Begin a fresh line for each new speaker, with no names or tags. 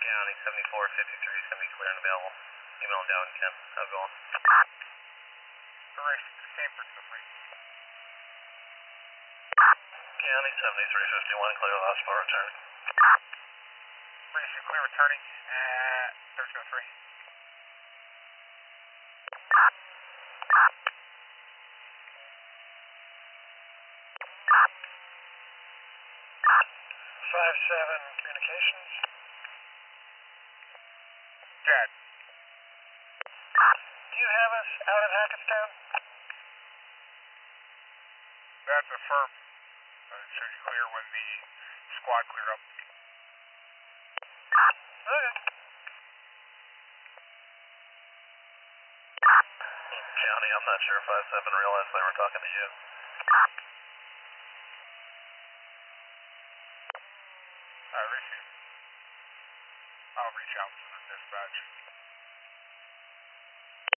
County, 7453, 70 clear and available. Email down, Ken. How's it going?
Sanford, feel free.
County, 7351, clear last bar return.
British clear returning at 1303.
57 communications.
Jet.
Do you have us out at Hackettstown?
That's a firm. It should be clear when the squad clear up.
Okay. County, I'm not sure if 57 realized they were talking to you.
I receive. I'll reach out to the dispatch.